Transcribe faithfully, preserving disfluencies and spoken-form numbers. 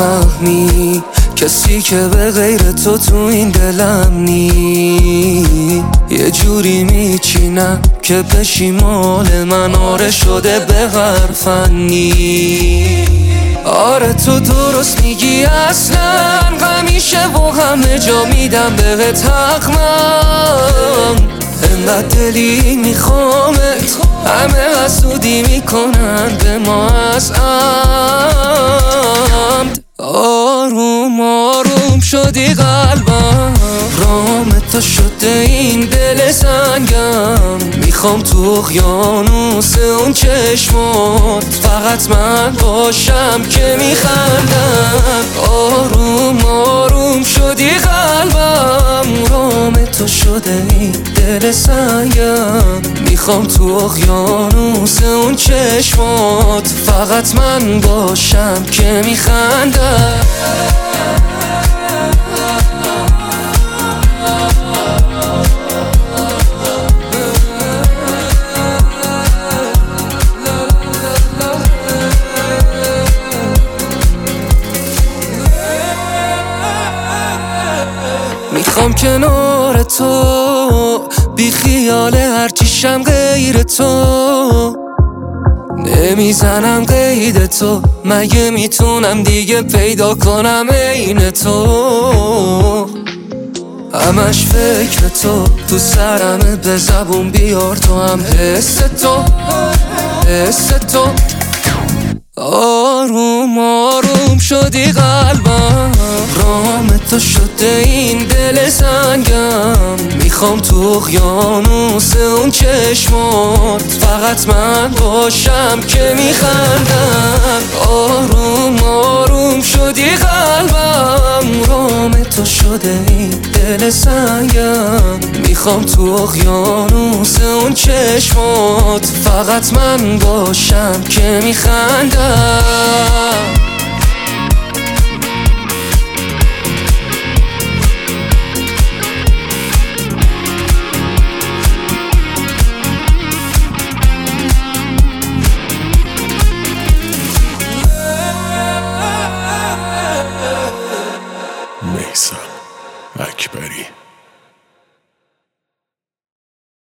نمیفهمی کسی که به غیر تو تو این دلم نی. یه جوری میچینم که بشی مال من، آره شده به هر فنی. آره تو درست میگی اصلا، همیشه و همه جا میدم بهت حق من. انقدر دلی میخوامت، همه حسودی میکنن به ما از عمد. آروم آروم شدی قلبم، رام تو شده این دل سنگم. میخوام تو اقیانوس اون چشمات فقط من باشم که میخندم. آروم آروم شدی قلبم، رام تو شده این دل سنگم. میخوام تو اقیانوس اون چشمات فقط من باشم که میخندم. میخوام کنار تو، بی خیال هرچیشم غیر تو. نمیزنم قید تو، مگه میتونم دیگه پیدا کنم عین تو. همش فکر تو، تو سرمه به زبون بیار تو هم حس تو، حس تو. آروم آروم شدی قلبم، رام تو شده این دل سنگم. میخوام تو اقیانوس اون چشمات فقط من باشم که میخندم. آروم آروم شدی قلبم، رام تو شده این دل سنگم. میخوام تو اقیانوس اون چشمات فقط من باشم که میخندم.